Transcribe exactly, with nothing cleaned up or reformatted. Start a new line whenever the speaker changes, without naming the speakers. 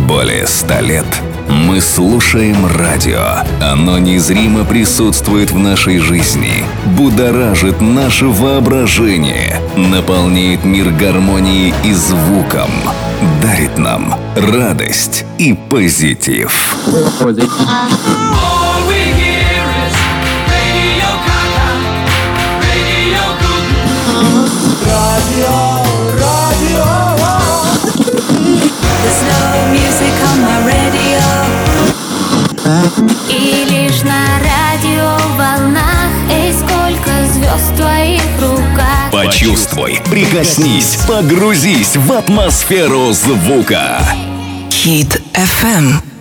Более ста лет мы слушаем радио. Оно незримо присутствует в нашей жизни, будоражит наше воображение, наполняет мир гармонией и звуком, дарит нам радость и позитив.
И лишь на радиоволнах, эй, сколько звезд в твоих руках.
Почувствуй, прикоснись, погрузись в атмосферу звука.
Хит эф эм.